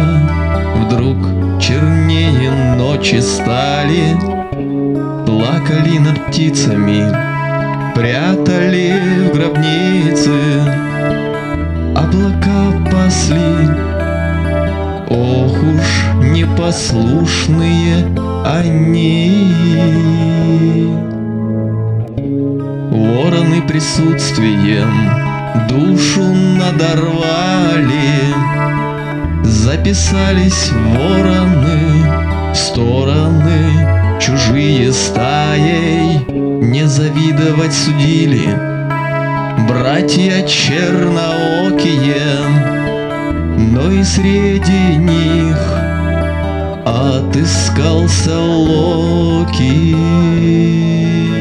вдруг чернее ночи стали, плакали над птицами, прятали в гробницы, облака пасли. Ох уж непослушные они. Вороны присутствием душу надорвали, записались вороны в стороны чужие стаей, не завидовать судили братья черноокие, но и среди них отыскался Локи.